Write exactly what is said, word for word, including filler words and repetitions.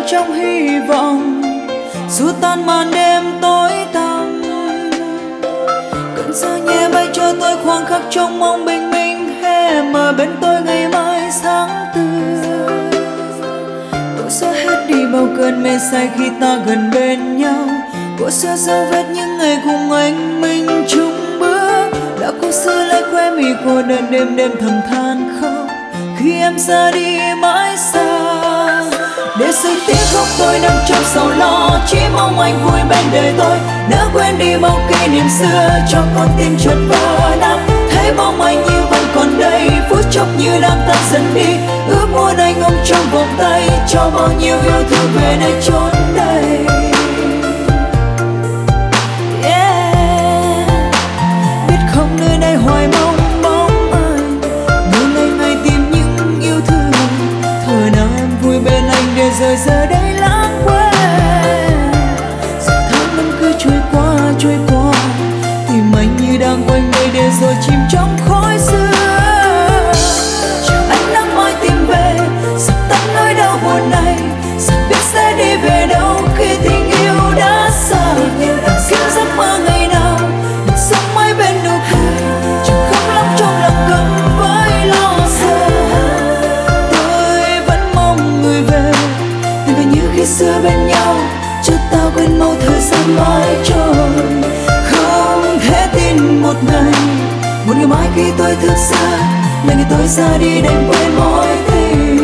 trong hy vọng xua tan màn đêm tối tăm. Cơn gió nhẹ bay cho tôi khoảnh khắc trong mong bình minh, hè mà bên tôi ngày mai sáng tươi. Tôi sẽ hết đi bao cơn mê say khi ta gần bên nhau, cô sẽ dấu vết những ngày cùng anh mình chung bước. Đã cố giữ lấy khóe mi cô đơn đêm đêm thầm than khóc khi em ra đi mãi xa. Để rơi tiếng khóc tôi nằm trong sầu lo, chỉ mong anh vui bên đời tôi, đã quên đi bao kỷ niệm xưa cho con tim chợt vỡ nát. Thấy bóng anh như vẫn còn đây, phút chốc như đang tan dần đi. Ước muốn anh ôm trong vòng tay, cho bao nhiêu yêu thương về nơi chốn đây. Yeah. Biết không nơi đây hoài mong bóng anh, người ngày ngày tìm những yêu thương. Thời nào em vui bên anh để rồi giờ đây lãng quên. Giờ tháng năm cứ trôi qua trôi qua, tìm anh như đang quanh đây để rồi chìm trong khói xưa. Chờ anh nắng mai tìm về, dập tắt nỗi đau buồn này. Giờ biết sẽ đi về đâu khi tình yêu đã xa. Kiếm giấc mơ ngày nào được sống mãi bên nụ cười, chẳng khóc lắm trong lòng cầm với lo sợ. Tôi vẫn mong người về, tình về như khi xưa bên nhau, cho ta quên mau thời gian mãi trôi. Không thể tin một ngày, một ngày mai khi tôi thức xa, là ngày tôi ra đi đành quên mối tình.